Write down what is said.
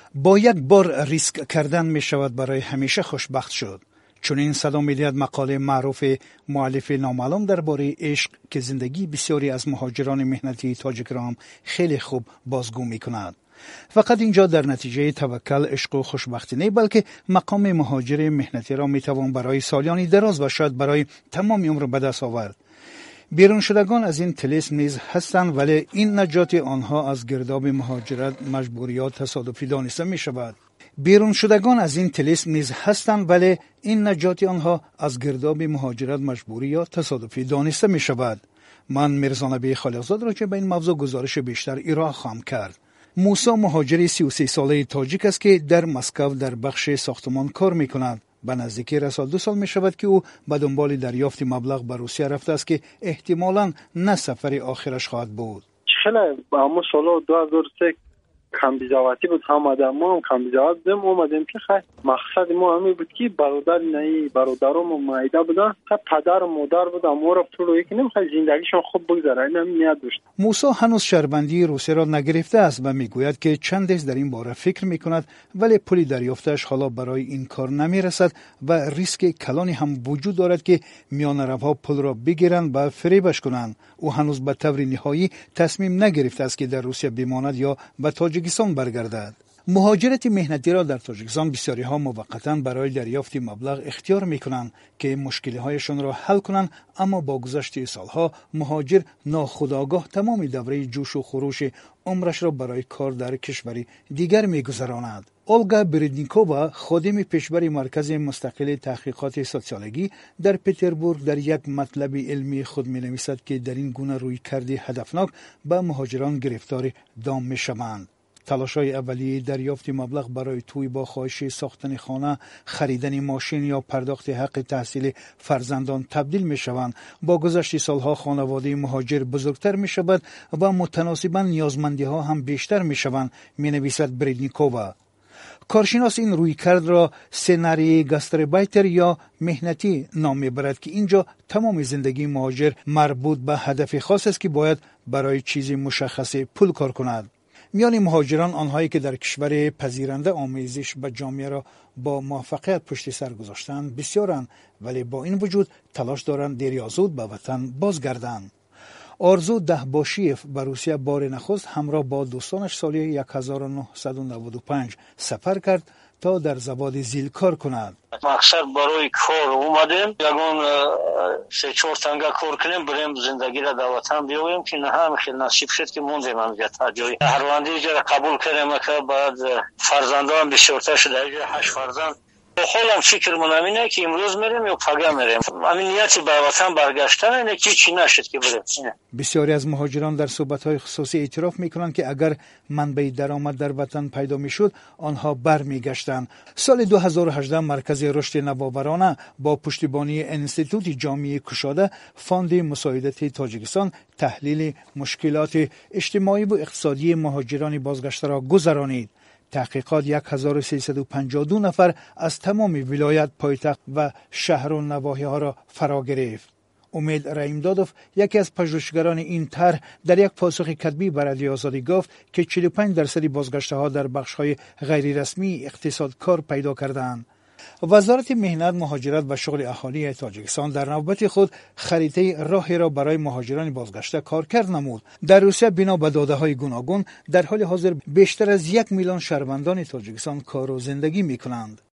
با یک بار ریسک کردن می شود برای همیشه خوشبخت شد. چون این صدا می‌دهد مقاله معروف مؤلف نامعلوم درباره عشق که زندگی بسیاری از مهاجران مهنتی تاجیک را هم خیلی خوب بازگو می‌کند. فقط اینجا در نتیجه توکل، عشق و خوشبختی نه، بلکه مقام مهاجر مهنتی را می‌توان برای سالیانی دراز و شاید برای تمام عمر به دست آورد. بیرون شدگان از این طلسم نیز هستند، ولی این نجات آنها از گرداب مهاجرت مجبوریات تصادفی دانسته می شود. بیرون شدگان از این طلسم نیز هستند، ولی این نجات آنها از گرداب مهاجرت مجبوری یا تصادفی دانسته می شود. من میرزا نبی خالقزاد را که به این موضوع گزارش بیشتر ارائه خواهم کرد. موسی مهاجر 33 ساله تاجیک است که در مسکو در بخش ساختمان کار می کند. به نزدیکی رسال 2 سال می شود که او به دنبال دریافت مبلغ به روسیه رفته است که احتمالاً نه سفر آخرش خواهد بود. خیلی اما سال 2003 کم بیزاواتی بود، هم آدم ما هم کم بیزاوت بودیم. اومدیم که مقصد ما همین بود که برادر نهی برادرم و مایده بودن، پدر و مادر بودن، ما را طور یکی نمیخواد زندگیشون خوب بگذره. این هم نیت داشت. موسی هنوز شهروندی روسیه را نگرفته است و میگوید که چندش در این باره فکر میکند، ولی پولی دریافتش حالا برای این کار نمیرسد و ریسک کلانی هم وجود دارد که میانرب‌ها پول را بگیرند و فریبش کنند. او هنوز به طور نهایی تصمیم نگرفته است که در روسیه بماند یا به تاجیکستان برگردد. مهاجرت مهنتی را در تاجیکستان بسیاری ها موقتا برای دریافت مبلغ اختیار می کنند که مشکلی هایشان را حل کنند، اما با گذشت سالها مهاجر ناخودآگاه تمام دوره جوش و خروش عمرش را برای کار در کشوری دیگر می گذراند. اولگا بریدنیکووا، خادم پیشبر مرکز مستقل تحقیقات سوسیولوژی در پتربورگ، در یک مطلب علمی خود می نویسد که در این گونه روی کرده هدفناک به مهاجران گرفتار دام می شوند. تلاش‌های اولیه دریافت مبلغ برای توی با خواهش ساختن خانه، خریدن ماشین یا پرداخت حق تحصیل فرزندان تبدیل می‌شوند. با گذشت سالها خانواده مهاجر بزرگتر می‌شود و متناسباً نیازمندی‌ها هم بیشتر می‌شوند، می‌نویسد بریدنیکووا. کارشناس این رویکرد را سناریوی گاستاربایتر یا مهنتی نام می‌برد که اینجا تمام زندگی مهاجر مربوط به هدف خاص است که باید برای چیزی مشخص پول کار کند. میان مهاجران، آنهایی که در کشور پذیرنده آموزش به جامعه را با موفقیت پشت سر گذاشتند بسیارند، ولی با این وجود تلاش دارند دیر یا زود به وطن بازگردند. آرزو دهباشیف به روسیه بار نخست همراه با دوستانش سال 1995 سفر کرد تا در زباد زیل کار کند. مقصد برای کار اومدیم، یگان 3-4 تنگه کار کنیم، بریم زندگی را در وطن بیاییم که نه هم خیلی نصیب شد که موندیم همجا تا جایی. هروندی را قبول کردیم که بعد فرزندان بسیارتر شده، 8 فرزند. خودم فکر منم اینه که امروز میریم یا پگاه میریم. همین نیتی به وطن برگشتن اینه که چی نشد که بریم. بسیاری از مهاجران در صحبت‌های خصوصی اعتراف می‌کنند که اگر منبع درآمد در وطن پیدا می‌شد آنها برمیگشتند. سال 2018 مرکز رشد نوآورانه با پشتیبانی انستیتوت جامعه کشاده فاند مساعدت تاجیکستان تحلیل مشکلات اجتماعی و اقتصادی مهاجران بازگشته را گذرانید. تحقیقات 1352 نفر از تمام ولایت، پایتخت و شهر و نواحی ها را فرا گرفت. امید رحیمدادوف، یکی از پژوهشگران این طرح، در یک پاسخ کتبی به رادیو آزادی گفت که 45% بازگشته ها در بخش های غیر رسمی اقتصاد کار پیدا کردند. وزارت مهنت، مهاجرت و شغل اهالی تاجیکستان در نوبت خود خریطه راهی را برای مهاجران بازگشته کارکرد نمود. در روسیه بنا به داده‌های گوناگون در حال حاضر بیشتر از 1 میلیون شهروندان تاجیکستان کار و زندگی می‌کنند.